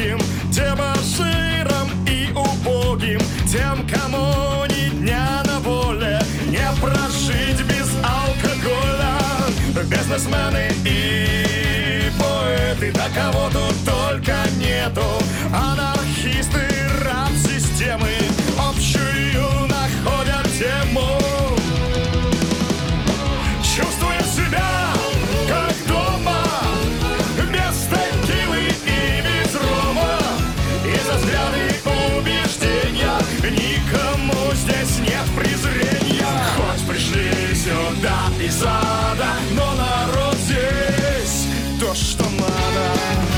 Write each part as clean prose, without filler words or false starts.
многим, дебоширам и убогим, тем, кому ни дня на воле, не прожить без алкоголя. Бизнесмены и поэты, да кого тут только нету, анархисты, раб системы, общую находят тему. Чувствуя себя как дома, без текилы и без рома, и за взгляды убеждения никому здесь нет презрения. Хоть пришли сюда из ада, но народ здесь то, что надо.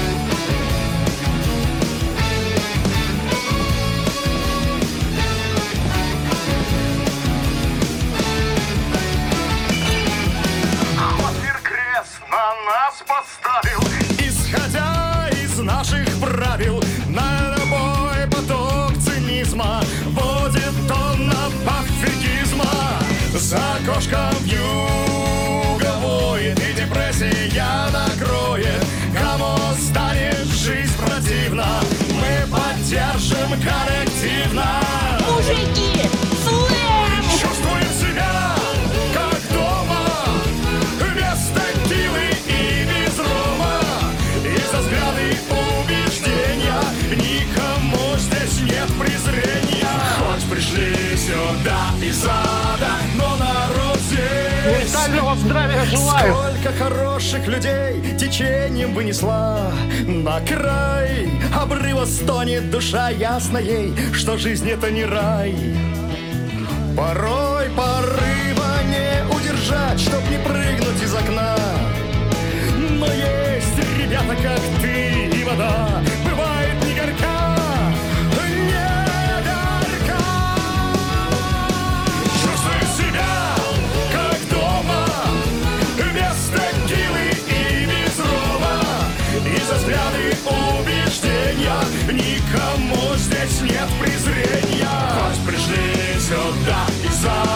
На нас поставил, исходя из наших правил, на любой поток цинизма водит тонна пофигизма. За окошком вьюга воет, и депрессия накроет. Кому станет жизнь противна, мы поддержим коллективно. Мужики, слэм! Чувствуем себя как дома, без текилы и без рома, и за взгляды убеждения никому здесь нет презрения. Хоть пришли сюда из ада, но народ здесь. Ментального здравия желаю! Сколько хороших людей течением вынесла на край обрыва, стонет душа, ясно ей, что жизнь это не рай. Порой порыва не удержать, чтоб не прыгнуть из окна. Но есть ребята, как ты и вода, бывает не горька, не горька. Чувствую себя как дома, без текилы и без рома, и за взгляды убеждения никому здесь нет презрения. Хоть пришли сюда из ада,